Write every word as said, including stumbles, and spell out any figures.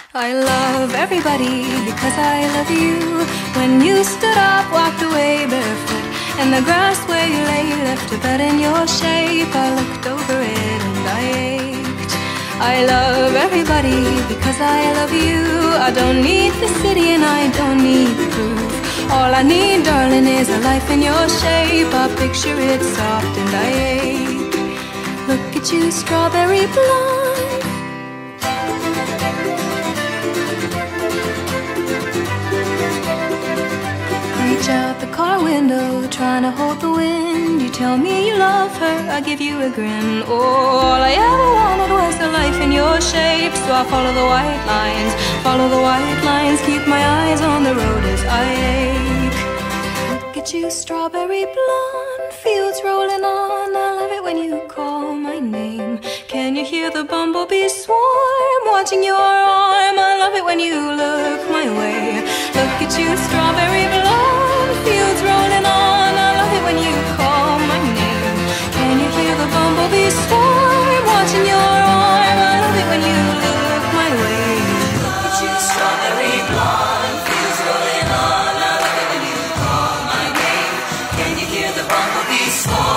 I love everybody because I love you. When you stood up, walked away barefoot, and the grass where you lay left a bed in your shape, I looked over it and I ached. I love everybody because I love you. I don't need the city and I don't need the proof. All I need, darling, is a life in your shape. I picture it soft and I ache. Look at you, strawberry blonde. Reach out the car window, trying to hold the wind. You tell me you love her, I give you a grin. Oh, all I ever wanted was a life in your shape. So I follow the white lines, follow the white lines, keep my eyes on the road as I ache. Look at you, strawberry blonde, fields rolling on. I love it when you call my name. Can you hear the bumblebees swarm, watching your arm? I love it when you look my way. Look at you, strawberry blonde, fields rolling on. I love it when you call my name. Can you hear the bumblebees swarm, watching your arm? I love it when you look my way. Look at you, strawberry blonde, fields rolling on. I love it when you call my name. Can you hear the bumblebees swarm?